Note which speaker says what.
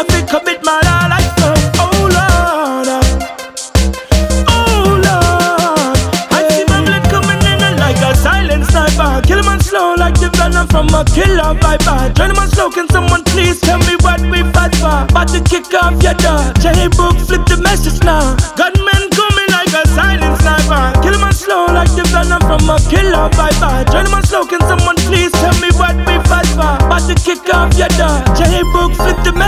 Speaker 1: I fi commit murder like so. Oh Lord, oh Lord. I see my blood coming in like a silent sniper. Kill him on slow like the venom from a killer viper. Join him on slow, can someone please tell me what we fight for? About to kick off your door. J-Book, flip the message now. Gunmen coming like a silent sniper. Kill him on slow like the venom from a killer viper. Join him on slow, can someone please tell me what we fight for? About to kick off your door. J-Book, flip the message.